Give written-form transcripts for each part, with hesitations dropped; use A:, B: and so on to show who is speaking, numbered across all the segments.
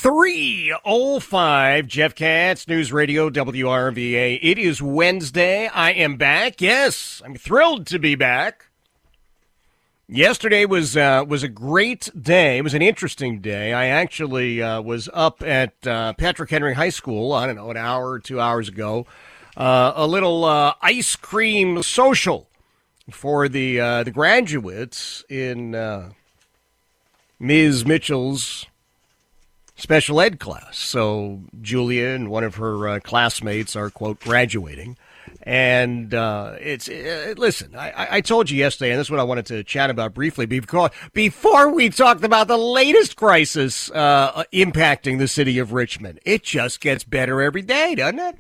A: 3:05, Jeff Katz, News Radio, WRVA. It is Wednesday. I am back. Yes, I'm thrilled to be back. Yesterday was a great day. It was an interesting day. I actually was up at Patrick Henry High School, I don't know, an hour or 2 hours ago. A little ice cream social for the graduates in Ms. Mitchell's special ed class. So Julia and one of her classmates are, quote, graduating. And listen, I told you yesterday, and this is what I wanted to chat about briefly, before we talked about the latest crisis impacting the city of Richmond. It just gets better every day, doesn't it?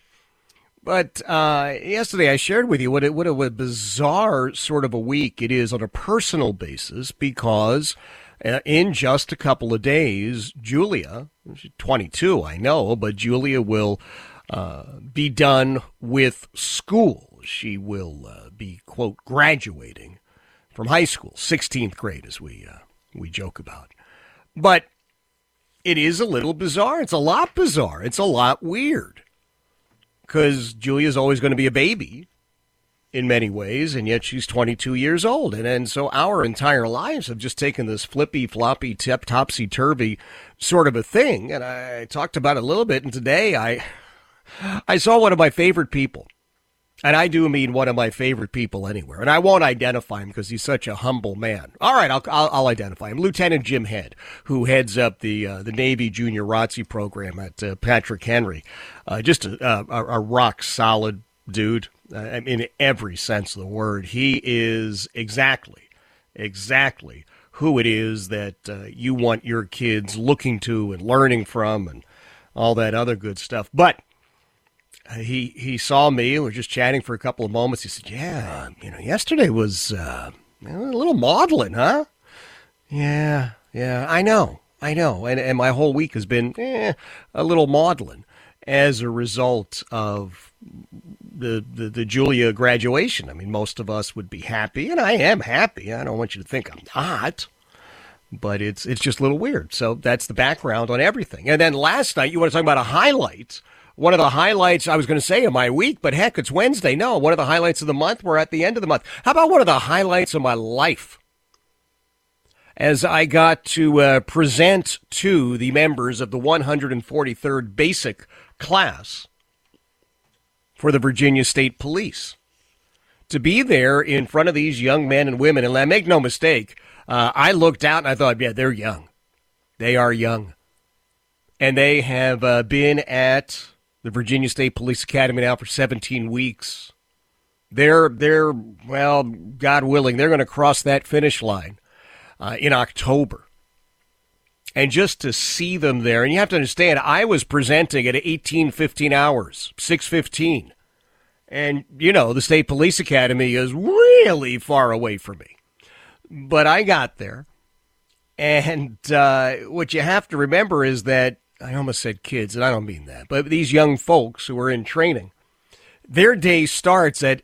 A: But yesterday I shared with you what a bizarre sort of a week it is on a personal basis, because in just a couple of days, Julia, she's 22, I know, but Julia will be done with school. She will be, quote, graduating from high school, 16th grade, as we joke about. But it is a little bizarre. It's a lot bizarre. It's a lot weird, because Julia's always going to be a baby in many ways, and yet she's 22 years old. And so our entire lives have just taken this flippy, floppy, topsy-turvy sort of a thing. And I talked about it a little bit, and today I saw one of my favorite people. And I do mean one of my favorite people anywhere. And I won't identify him because he's such a humble man. All right, I'll identify him. Lieutenant Jim Head, who heads up the Navy Junior ROTC program at Patrick Henry. Just a rock-solid dude. In every sense of the word. He is exactly who it is that you want your kids looking to and learning from and all that other good stuff. But he saw me, and we were just chatting for a couple of moments. He said, yeah, yesterday was a little maudlin, huh? Yeah, I know. And my whole week has been a little maudlin as a result of the Julia graduation. I mean, most of us would be happy, and I am happy. I don't want you to think I'm not, but it's just a little weird. So that's the background on everything. And then last night, you want to talk about a highlight. One of the highlights, I was going to say, of my week, but heck, it's Wednesday. No, one of the highlights of the month. We're at the end of the month. How about one of the highlights of my life? As I got to present to the members of the 143rd Basic Class for the Virginia State Police. To be there in front of these young men and women, and make no mistake, I looked out and I thought, yeah, they're young. They are young. And they have been at the Virginia State Police Academy now for 17 weeks. They're well, God willing, they're going to cross that finish line in October. And just to see them there, and you have to understand, I was presenting at 18:15 hours, 6:15. And, the State Police Academy is really far away from me. But I got there. And what you have to remember is that, I almost said kids, and I don't mean that, but these young folks who are in training, their day starts at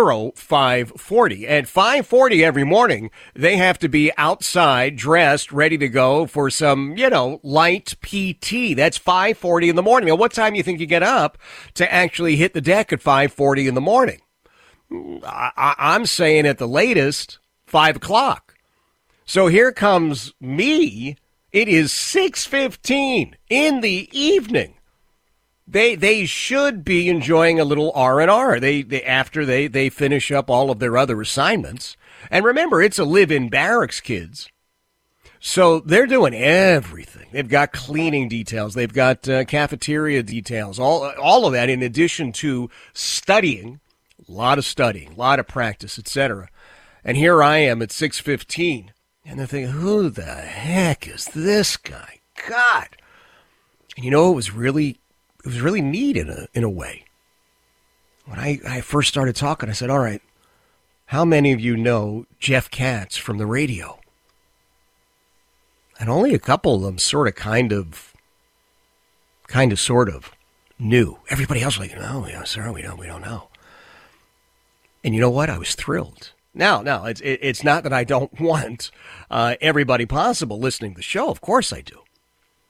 A: 5:40. At 5:40 every morning, they have to be outside, dressed, ready to go for some, light PT. That's 5:40 in the morning. Now, what time do you think you get up to actually hit the deck at 5:40 in the morning? I'm saying at the latest, 5 o'clock. So here comes me. It is 6:15 in the evening. They should be enjoying a little R&R. After they finish up all of their other assignments. And remember, it's a live-in barracks, kids. So they're doing everything. They've got cleaning details. They've got cafeteria details. All of that in addition to studying, a lot of practice, etc. And here I am at 6:15, and they're thinking, who the heck is this guy? God. And it was really neat in a way. When I first started talking, I said, all right, how many of you know Jeff Katz from the radio? And only a couple of them sort of knew. Everybody else was like, no, sir, we don't know. And you know what? I was thrilled. Now, it's not that I don't want everybody possible listening to the show. Of course I do.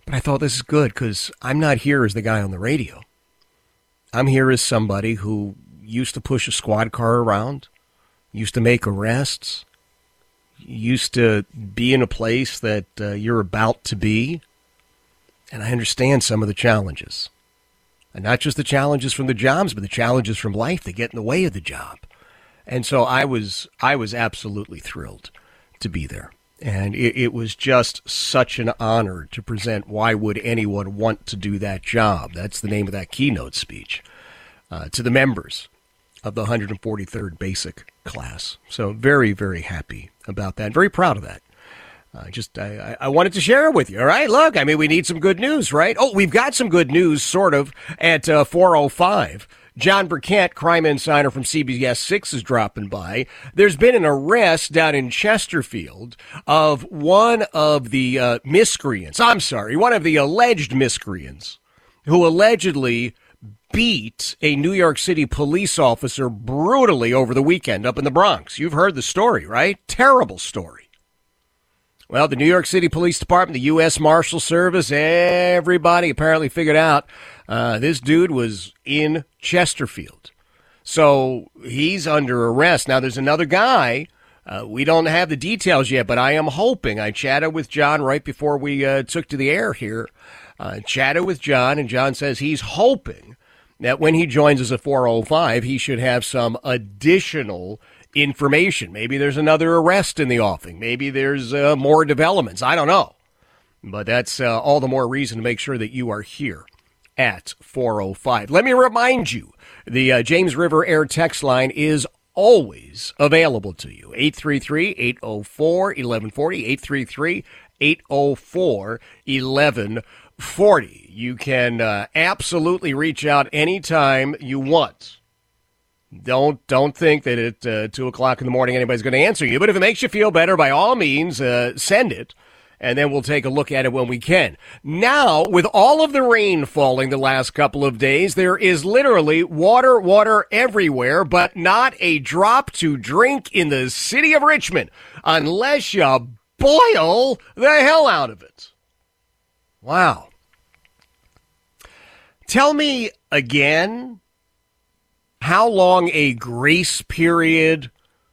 A: But I thought this is good because I'm not here as the guy on the radio. I'm here as somebody who used to push a squad car around, used to make arrests, used to be in a place that you're about to be. And I understand some of the challenges. And not just the challenges from the jobs, but the challenges from life that get in the way of the job. And so I was absolutely thrilled to be there. And it was just such an honor to present Why Would Anyone Want to Do That Job? That's the name of that keynote speech to the members of the 143rd Basic class. So very, very happy about that. Very proud of that. I wanted to share it with you. All right, look, I mean, we need some good news, right? Oh, we've got some good news, sort of, at 4:05. John Burkett, crime insider from CBS 6, is dropping by. There's been an arrest down in Chesterfield of one of the miscreants. One of the alleged miscreants who allegedly beat a New York City police officer brutally over the weekend up in the Bronx. You've heard the story, right? Terrible story. Well, the New York City Police Department, the U.S. Marshal Service, everybody apparently figured out this dude was in Chesterfield. So he's under arrest. Now, there's another guy. We don't have the details yet, but I am hoping. I chatted with John right before we took to the air here. Chatted with John, and John says he's hoping that when he joins us at 4:05, he should have some additional information. Maybe there's another arrest in the offing. Maybe there's more developments. I don't know. But that's all the more reason to make sure that you are here at 4:05. Let me remind you, the James River Air text line is always available to you. 833-804-1140, 833-804-1140. You can absolutely reach out anytime you want. Don't think that at 2 o'clock in the morning anybody's going to answer you. But if it makes you feel better, by all means, send it, and then we'll take a look at it when we can. Now, with all of the rain falling the last couple of days, there is literally water everywhere, but not a drop to drink in the city of Richmond, unless you boil the hell out of it. Wow. Tell me again how long a grace period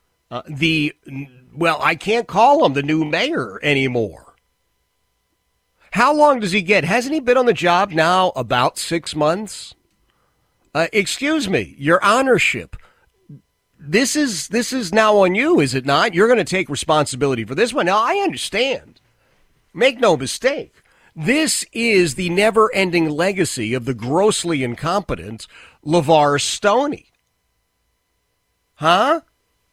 A: I can't call him the new mayor anymore. How long does he get? Hasn't he been on the job now about 6 months? Excuse me, your honorship. This is now on you, is it not? You're going to take responsibility for this one. Now, I understand. Make no mistake. This is the never-ending legacy of the grossly incompetent LeVar Stoney. Huh?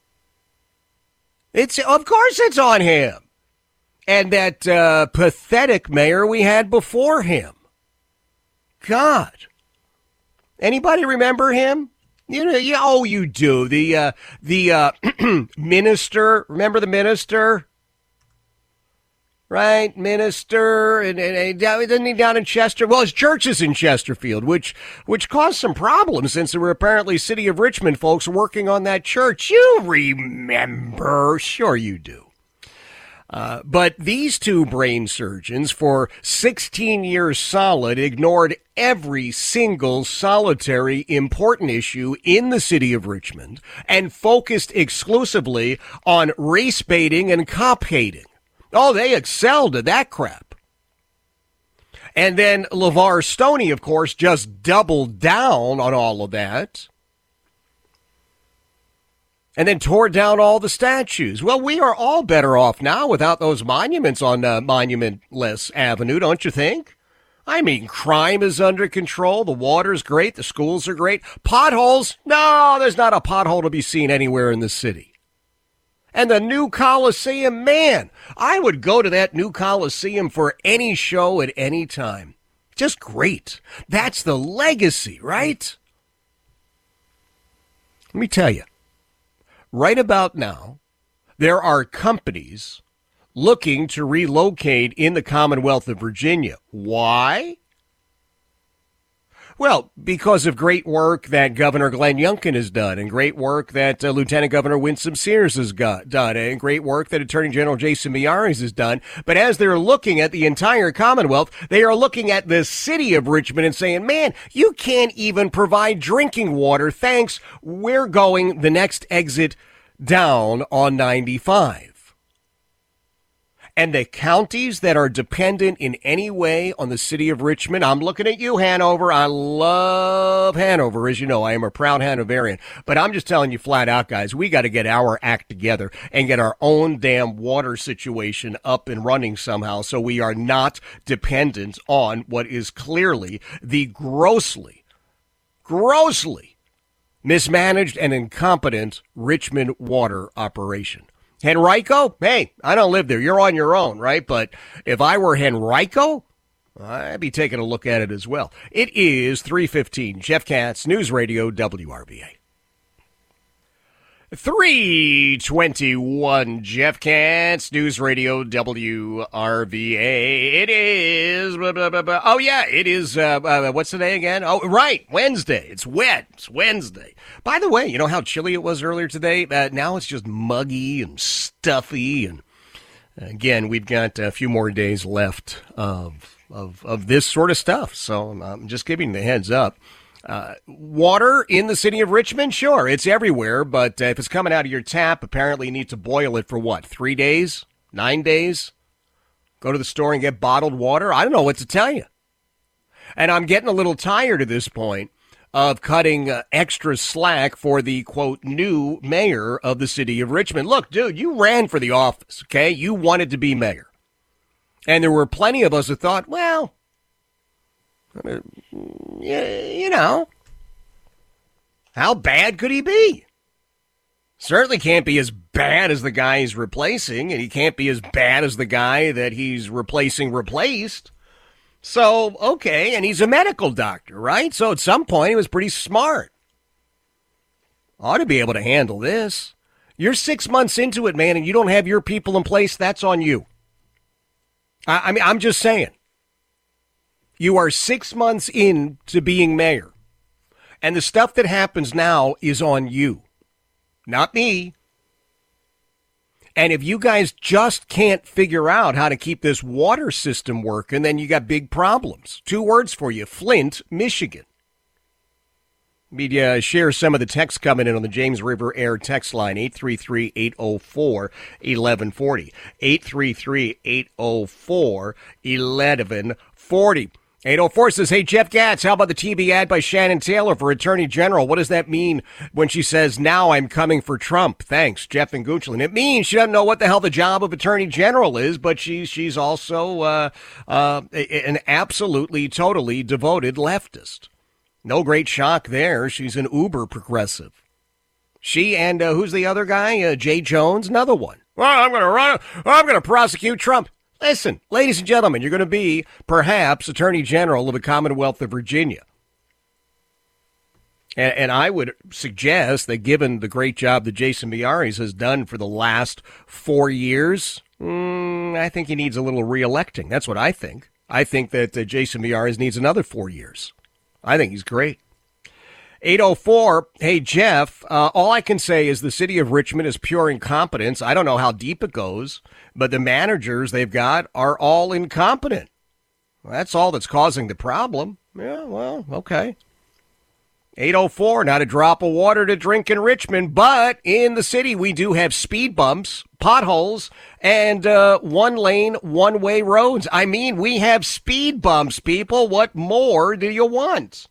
A: Of course it's on him. And that pathetic mayor we had before him. God. Anybody remember him? You do. The minister. Remember the minister? Right, minister, and isn't he down in Chester? Well, his church is in Chesterfield, which caused some problems since there were apparently City of Richmond folks working on that church. You remember? Sure you do. But these two brain surgeons, for 16 years solid, ignored every single solitary important issue in the city of Richmond and focused exclusively on race baiting and cop hating. Oh, they excelled at that crap. And then LeVar Stoney, of course, just doubled down on all of that. And then tore down all the statues. Well, we are all better off now without those monuments on Monumentless Avenue, don't you think? I mean, crime is under control. The water's great. The schools are great. Potholes? No, there's not a pothole to be seen anywhere in the city. And the new Coliseum, man, I would go to that new Coliseum for any show at any time. Just great. That's the legacy, right? Let me tell you, right about now, there are companies looking to relocate in the Commonwealth of Virginia. Why? Well, because of great work that Governor Glenn Youngkin has done, and great work that Lieutenant Governor Winsome Sears has done, and great work that Attorney General Jason Miyares has done. But as they're looking at the entire Commonwealth, they are looking at the city of Richmond and saying, man, you can't even provide drinking water. Thanks. We're going the next exit down on 95. And the counties that are dependent in any way on the city of Richmond, I'm looking at you, Hanover. I love Hanover. As you know, I am a proud Hanoverian. But I'm just telling you flat out, guys, we got to get our act together and get our own damn water situation up and running somehow so we are not dependent on what is clearly the grossly mismanaged and incompetent Richmond water operation. Henrico? Hey, I don't live there. You're on your own, right? But if I were Henrico, I'd be taking a look at it as well. It is 3:15. Jeff Katz, News Radio, WRVA. 3:21. Jeff Katz, News Radio, WRVA. It is, oh yeah, it is, what's the day again? Oh, right, Wednesday. It's wet. It's Wednesday. By the way, you know how chilly it was earlier today? Now it's just muggy and stuffy. And again, we've got a few more days left of this sort of stuff. So I'm just giving the heads up. Water in the city of Richmond? Sure, it's everywhere, but if it's coming out of your tap, apparently you need to boil it for what, 3 days? 9 days? Go to the store and get bottled water? I don't know what to tell you. And I'm getting a little tired at this point of cutting extra slack for the, quote, new mayor of the city of Richmond. Look, dude, you ran for the office, okay? You wanted to be mayor. And there were plenty of us who thought, well, you know, how bad could he be? Certainly can't be as bad as the guy he's replacing, and he can't be as bad as the guy that he's replacing replaced. So, okay, and he's a medical doctor, right? So at some point he was pretty smart. Ought to be able to handle this. You're 6 months into it, man, and you don't have your people in place, that's on you. I mean, I'm just saying. You are 6 months into being mayor, and the stuff that happens now is on you, not me. And if you guys just can't figure out how to keep this water system working, then you got big problems. 2 words for you: Flint, Michigan. Media share some of the text coming in on the James River Air text line, 833-804-1140. 833-804-1140. 804 says, hey, Jeff Katz, how about the TV ad by Shannon Taylor for Attorney General? What does that mean when she says, now I'm coming for Trump? Thanks, Jeff and Goochland. It means she doesn't know what the hell the job of Attorney General is, but she's also an absolutely, totally devoted leftist. No great shock there. She's an uber progressive. She and who's the other guy? Jay Jones, another one. Well, I'm going to prosecute Trump. Listen, ladies and gentlemen, you're going to be, perhaps, Attorney General of the Commonwealth of Virginia. And I would suggest that given the great job that Jason Miyares has done for the last 4 years, I think he needs a little reelecting. That's what I think. I think that Jason Miyares needs another 4 years. I think he's great. 804, hey, Jeff, all I can say is the city of Richmond is pure incompetence. I don't know how deep it goes, but the managers they've got are all incompetent. Well, that's all that's causing the problem. Yeah, well, okay. 804, not a drop of water to drink in Richmond, but in the city we do have speed bumps, potholes, and one-lane, one-way roads. I mean, we have speed bumps, people. What more do you want?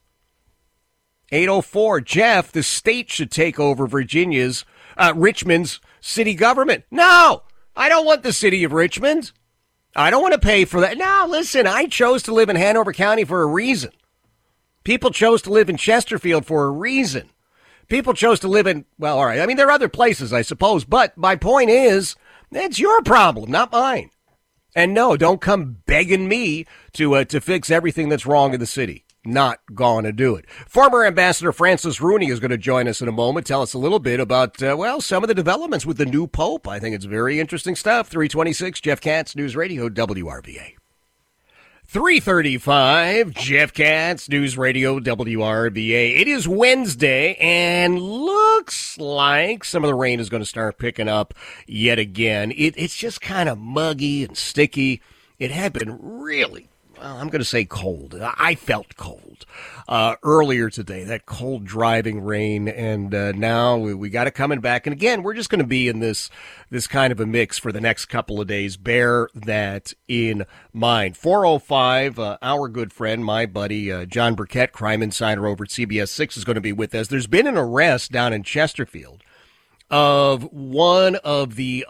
A: 804, Jeff, the state should take over Richmond's city government. No, I don't want the city of Richmond. I don't want to pay for that. No, listen, I chose to live in Hanover County for a reason. People chose to live in Chesterfield for a reason. People chose to live in, well, all right, I mean, there are other places, I suppose, but my point is, it's your problem, not mine. And no, don't come begging me to fix everything that's wrong in the city. Not going to do it. Former Ambassador Francis Rooney is going to join us in a moment, tell us a little bit about, some of the developments with the new Pope. I think it's very interesting stuff. 326, Jeff Katz, News Radio, WRVA. 3:35, Jeff Katz, News Radio WRVA. It is Wednesday, and looks like some of the rain is going to start picking up yet again. It's just kind of muggy and sticky. It had been really, well, I'm going to say cold. I felt cold earlier today, that cold driving rain, and now we got it coming back. And again, we're just going to be in this kind of a mix for the next couple of days. Bear that in mind. 4:05, our good friend, my buddy, John Burkett, crime insider over at CBS 6, is going to be with us. There's been an arrest down in Chesterfield of one of the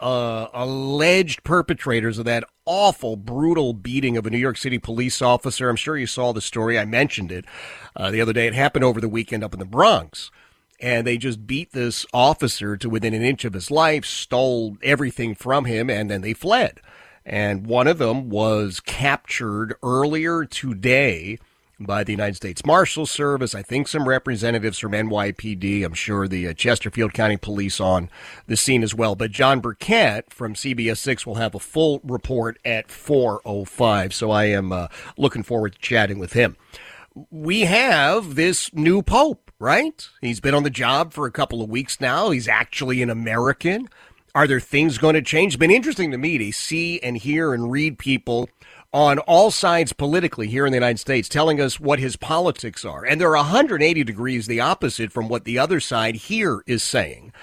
A: alleged perpetrators of that awful, brutal beating of a New York City police officer. I'm sure you saw the story. I mentioned it the other day. It happened over the weekend up in the Bronx. And they just beat this officer to within an inch of his life, stole everything from him, and then they fled. And one of them was captured earlier today by the United States Marshal Service. I think some representatives from NYPD. I'm sure the Chesterfield County Police on the scene as well. But John Burkett from CBS 6 will have a full report at 4:05. So I am looking forward to chatting with him. We have this new pope, right? He's been on the job for a couple of weeks now. He's actually an American. Are there things going to change? It's been interesting to me to see and hear and read people on all sides politically here in the United States telling us what his politics are. And they're 180 degrees the opposite from what the other side here is saying.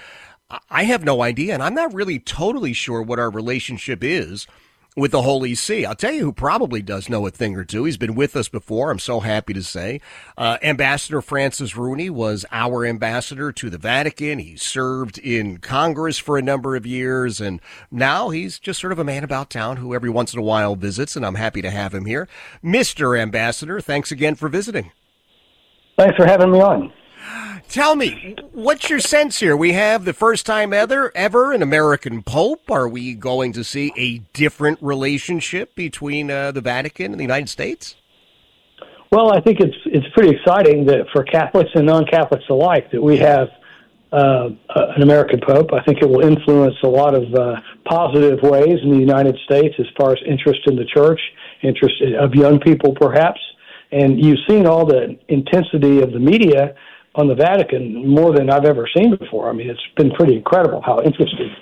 A: I have no idea, and I'm not really totally sure what our relationship is with the Holy See. I'll tell you who probably does know a thing or two. He's been with us before, I'm so happy to say. Ambassador Francis Rooney was our ambassador to the Vatican. He served in Congress for a number of years, and now he's just sort of a man about town who every once in a while visits, and I'm happy to have him here. Mr. Ambassador, thanks again for visiting.
B: Thanks for having me on.
A: Tell me, what's your sense here? We have the first time ever an American Pope. Are we going to see a different relationship between the Vatican and the United States?
B: Well, I think it's pretty exciting that for Catholics and non-Catholics alike that we have an American Pope. I think it will influence a lot of positive ways in the United States as far as interest in the church, interest of young people perhaps. And you've seen all the intensity of the media on the Vatican more than I've ever seen before. I mean, it's been pretty incredible how interested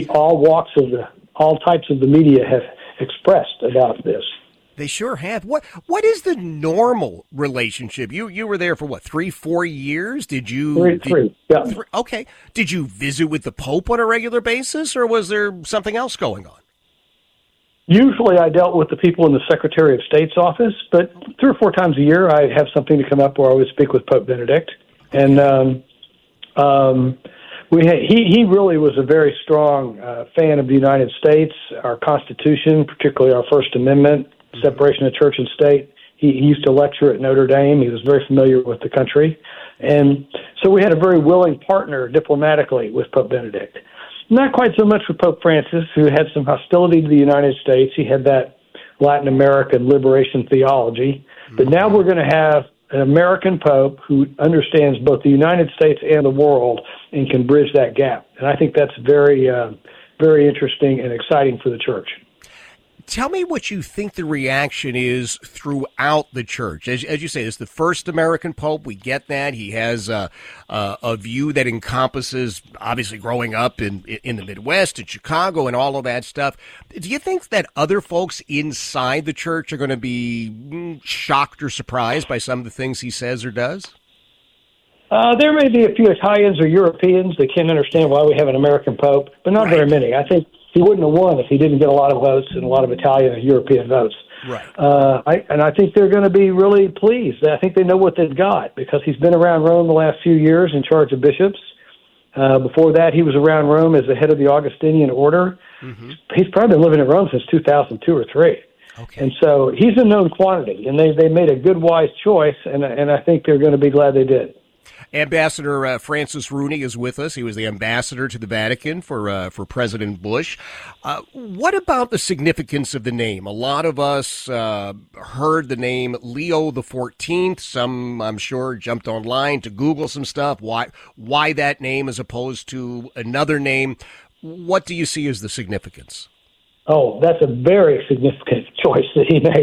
B: all types of the media have expressed about this.
A: They sure have. What is the normal relationship? You were there for what, 3-4 years? Did you?
B: Three. Yeah.
A: Okay. Did you visit with the Pope on a regular basis, or was there something else going on?
B: Usually I dealt with the people in the Secretary of State's office, but 3 or 4 times a year I have something to come up where I would speak with Pope Benedict. And he really was a very strong fan of the United States, our Constitution, particularly our First Amendment, separation of church and state. He used to lecture at Notre Dame. He was very familiar with the country. And so we had a very willing partner diplomatically with Pope Benedict. Not quite so much with Pope Francis, who had some hostility to the United States. He had that Latin American liberation theology. But now we're going to have an American Pope who understands both the United States and the world and can bridge that gap. And I think that's very, very interesting and exciting for the church.
A: Tell me what you think the reaction is throughout the church. As you say, it's the first American Pope. We get that. He has a view that encompasses, obviously, growing up in the Midwest, in Chicago, and all of that stuff. Do you think that other folks inside the church are going to be shocked or surprised by some of the things he says or does?
B: There may be a few Italians or Europeans that can't understand why we have an American Pope, but not very many. I think he wouldn't have won if he didn't get a lot of votes and a lot of Italian and European votes.
A: Right.
B: I think they're going to be really pleased. I think they know what they've got because he's been around Rome the last few years in charge of bishops. Before that, he was around Rome as the head of the Augustinian order. Mm-hmm. He's probably been living in Rome since 2002 or 3. Okay. And so he's a known quantity, and they made a good, wise choice, and I think they're going to be glad they did.
A: Ambassador Francis Rooney is with us. He was the ambassador to the Vatican for President Bush. What about the significance of the name? A lot of us heard the name Leo the 14th. Some, I'm sure, jumped online to Google some stuff. Why that name as opposed to another name? What do you see as the significance?
B: Oh, that's a very significant choice that he made.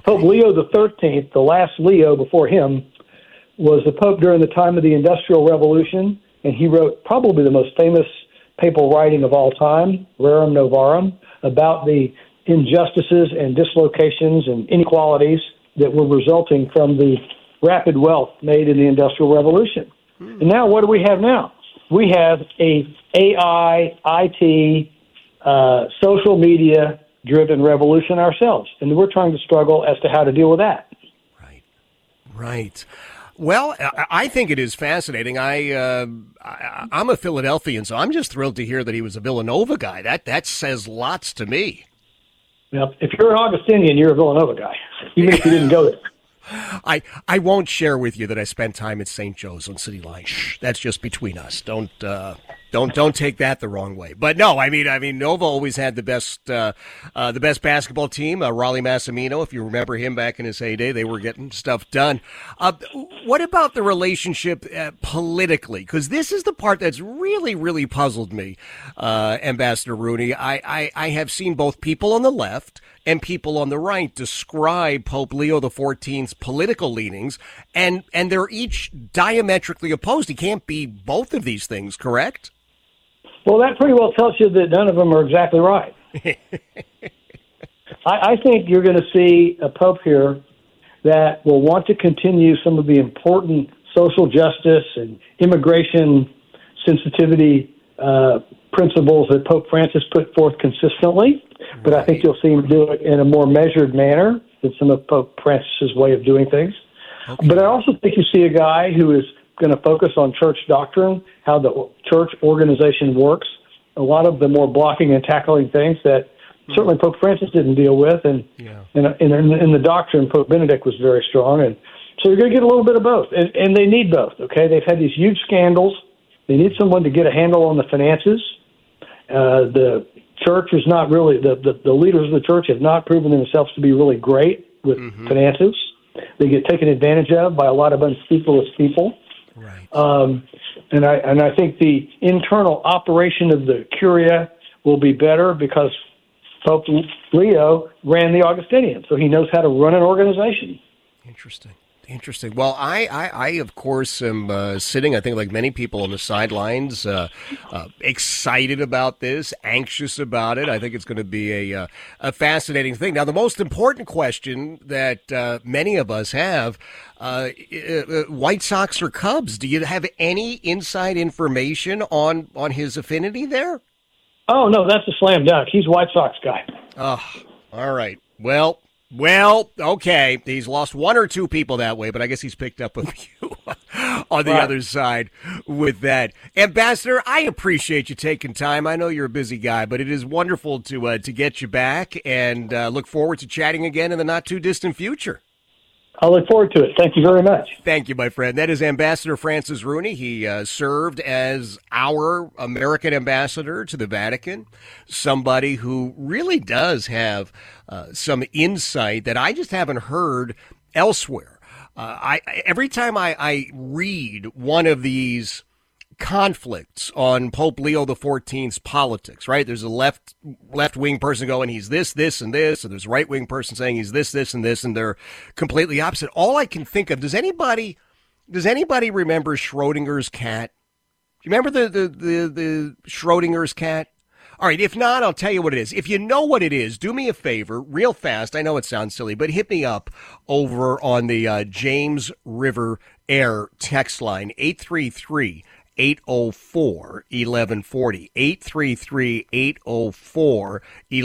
B: Pope Leo the 13th, the last Leo before him, was the Pope during the time of the Industrial Revolution, and he wrote probably the most famous papal writing of all time, Rerum Novarum, about the injustices and dislocations and inequalities that were resulting from the rapid wealth made in the Industrial Revolution. And now what do we have now? We have a AI, IT, social media-driven revolution ourselves, and we're trying to struggle as to how to deal with that.
A: Right. Well, I think it is fascinating. I'm a Philadelphian, so I'm just thrilled to hear that he was a Villanova guy. That says lots to me.
B: Now, if you're an Augustinian, you're a Villanova guy, even if you didn't go there.
A: I won't share with you that I spent time at St. Joe's on City Line. Shh, that's just between us. Don't take that the wrong way. But no, I mean, Nova always had the best basketball team. Raleigh Massimino, if you remember him back in his heyday, they were getting stuff done. What about the relationship politically? Because this is the part that's really, really puzzled me, Ambassador Rooney. I have seen both people on the left and people on the right describe Pope Leo XIV's political leanings, and they're each diametrically opposed. He can't be both of these things, correct?
B: Well, that pretty well tells you that none of them are exactly right. I think you're going to see a pope here that will want to continue some of the important social justice and immigration sensitivity principles that Pope Francis put forth consistently, but I think you'll see him do it in a more measured manner than some of Pope Francis's way of doing things. Okay. But I also think you see a guy who is going to focus on church doctrine, how the church organization works, a lot of the more blocking and tackling things that certainly Pope Francis didn't deal with, and in the doctrine, Pope Benedict was very strong. And so you're going to get a little bit of both, and they need both, okay? They've had these huge scandals. They need someone to get a handle on the finances. The church is not really, the leaders of the church have not proven themselves to be really great with finances. They get taken advantage of by a lot of unscrupulous people.
A: Right.
B: And I think the internal operation of the Curia will be better because Pope Leo ran the Augustinian, so he knows how to run an organization.
A: Interesting. Well, I of course am sitting, I think like many people on the sidelines, excited about this, anxious about it. I think it's going to be a fascinating thing. Now, the most important question that many of us have, White Sox or Cubs, do you have any inside information on his affinity there?
B: Oh, no, that's a slam dunk. He's a White Sox guy.
A: Oh, all right. Well, okay. He's lost one or two people that way, but I guess he's picked up a few on the other side with that. Ambassador, I appreciate you taking time. I know you're a busy guy, but it is wonderful to get you back, and look forward to chatting again in the not-too-distant future.
B: I look forward to it. Thank you very much.
A: Thank you, my friend. That is Ambassador Francis Rooney. He served as our American ambassador to the Vatican, somebody who really does have some insight that I just haven't heard elsewhere. Every time I read one of these conflicts on Pope Leo XIV's politics, right? There's a left-wing person going, he's this, and this, and there's a right-wing person saying he's this, and this, and they're completely opposite. All I can think of, does anybody remember Schrodinger's cat? Do you remember the Schrodinger's cat? All right, if not, I'll tell you what it is. If you know what it is, do me a favor, real fast. I know it sounds silly, but hit me up over on the James River Air text line, 833 804 1140 833 804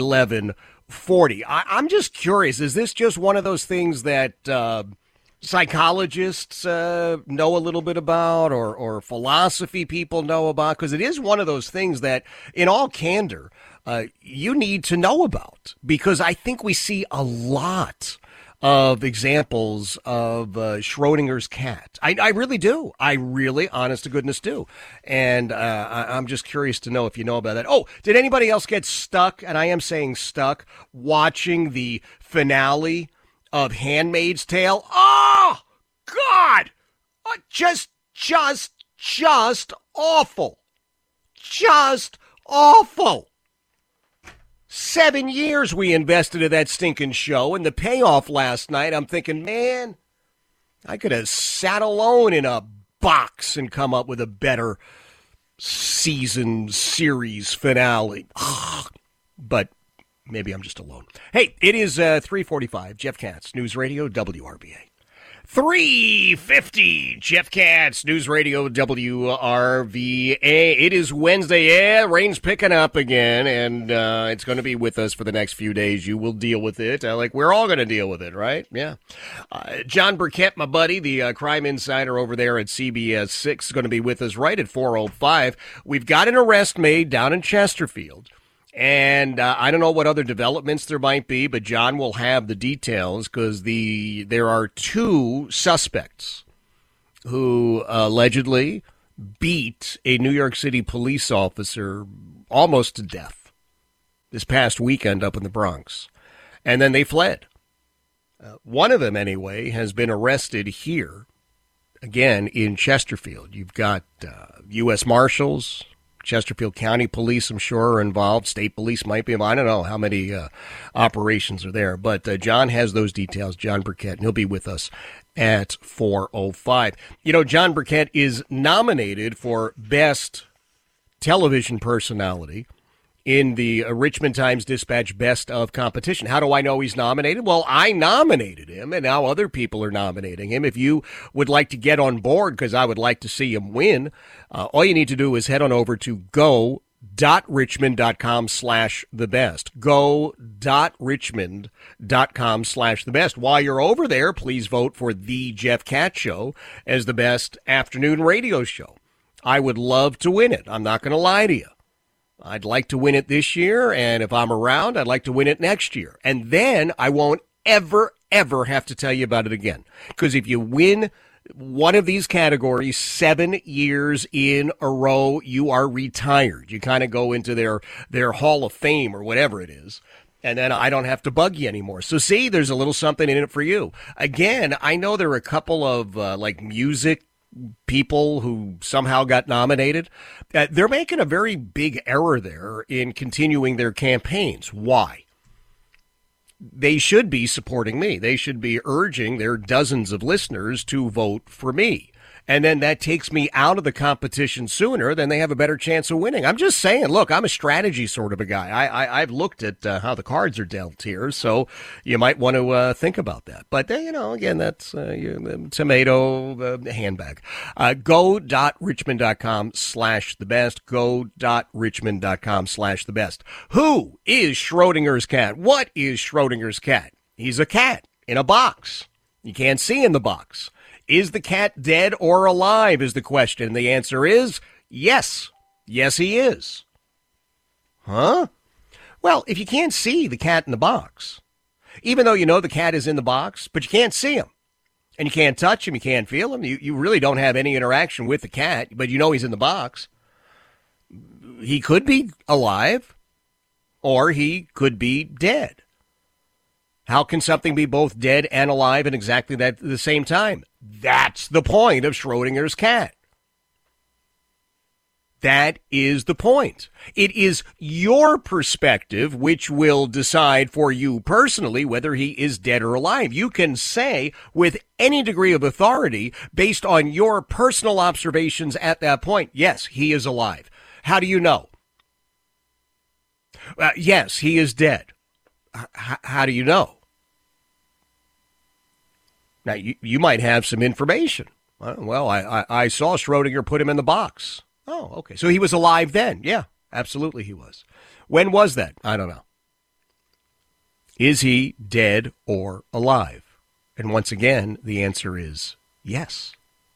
A: 1140. I'm just curious, is this just one of those things that psychologists know a little bit about, or philosophy people know about? Because it is one of those things that, in all candor, you need to know about, because I think we see a lot of examples of Schrodinger's cat. I really do. I really, honest to goodness, do. And I'm just curious to know if you know about that. Oh, did anybody else get stuck, and I am saying stuck, watching the finale of Handmaid's Tale? Oh, God! Just awful. Just awful. 7 years we invested in that stinking show, and the payoff last night, I'm thinking, man, I could have sat alone in a box and come up with a better season series finale. But maybe I'm just alone. Hey, it is 3:45. Jeff Katz, News Radio, WRVA. 3:50. Jeff Katz, News Radio, WRVA. It is Wednesday. Yeah, rain's picking up again, and it's going to be with us for the next few days. You will deal with it. We're all going to deal with it, right? Yeah. John Burkett, my buddy, the crime insider over there at CBS 6, is going to be with us right at 4:05. We've got an arrest made down in Chesterfield. And I don't know what other developments there might be, but John will have the details because there are two suspects who allegedly beat a New York City police officer almost to death this past weekend up in the Bronx. And then they fled. One of them, anyway, has been arrested here, again, in Chesterfield. You've got U.S. Marshals, Chesterfield County Police, I'm sure, are involved. State Police might be involved. I don't know how many operations are there. But John has those details, John Burkett, and he'll be with us at 4:05. You know, John Burkett is nominated for Best Television Personality in the Richmond Times-Dispatch Best of competition. How do I know he's nominated? Well, I nominated him, and now other people are nominating him. If you would like to get on board, because I would like to see him win, all you need to do is head on over to go.richmond.com/thebest. Go.richmond.com/thebest. While you're over there, please vote for The Jeff Katz Show as the best afternoon radio show. I would love to win it. I'm not going to lie to you. I'd like to win it this year, and if I'm around, I'd like to win it next year. And then I won't ever have to tell you about it again. Because if you win one of these categories 7 years in a row, you are retired. You kind of go into their Hall of Fame or whatever it is. And then I don't have to bug you anymore. So see, there's a little something in it for you. Again, I know there are a couple of music people who somehow got nominated. They're making a very big error there in continuing their campaigns. Why? They should be supporting me. They should be urging their dozens of listeners to vote for me. And then that takes me out of the competition sooner, then they have a better chance of winning. I'm just saying, look, I'm a strategy sort of a guy. I've looked at how the cards are dealt here, so you might want to think about that. But, again, that's tomato handbag. Go.richmond.com/thebest. Go.richmond.com/thebest. Who is Schrodinger's cat? What is Schrodinger's cat? He's a cat in a box. You can't see in the box. Is the cat dead or alive is the question. And the answer is yes. Yes, he is. Huh? Well, if you can't see the cat in the box, even though you know the cat is in the box, but you can't see him, and you can't touch him, you can't feel him, you really don't have any interaction with the cat, but you know he's in the box, he could be alive or he could be dead. How can something be both dead and alive at exactly the same time? That's the point of Schrodinger's cat. That is the point. It is your perspective which will decide for you personally whether he is dead or alive. You can say with any degree of authority, based on your personal observations at that point, yes, he is alive. How do you know? Yes, he is dead. How do you know? Now, you might have some information. Well, I saw Schrodinger put him in the box. Oh, okay. So he was alive then. Yeah, absolutely he was. When was that? I don't know. Is he dead or alive? And once again, the answer is yes.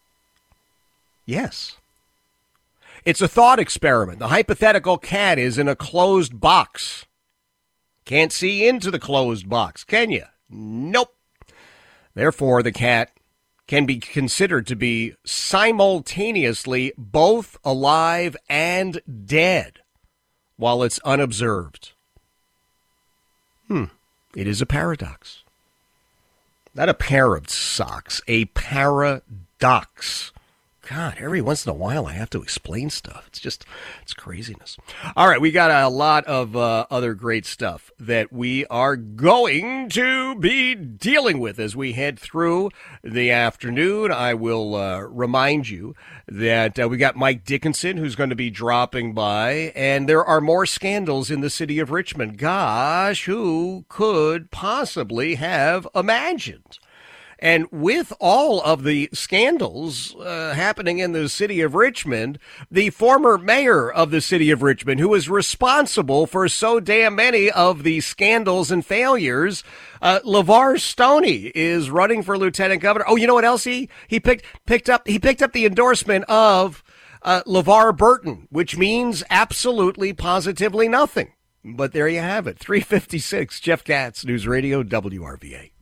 A: Yes. It's a thought experiment. The hypothetical cat is in a closed box. Can't see into the closed box, can you? Nope. Therefore, the cat can be considered to be simultaneously both alive and dead while it's unobserved. It is a paradox. Not a pair of socks, a paradox. God, every once in a while I have to explain stuff. It's craziness. All right, we got a lot of other great stuff that we are going to be dealing with as we head through the afternoon. I will remind you that we got Mike Dickinson who's going to be dropping by, and there are more scandals in the city of Richmond. Gosh, who could possibly have imagined? And with all of the scandals happening in the city of Richmond, the former mayor of the city of Richmond, who is responsible for so damn many of the scandals and failures, LeVar Stoney, is running for lieutenant governor. Oh, you know what else he picked up? He picked up the endorsement of LeVar Burton, which means absolutely, positively nothing. But there you have it. 3:56, Jeff Katz, News Radio, WRVA.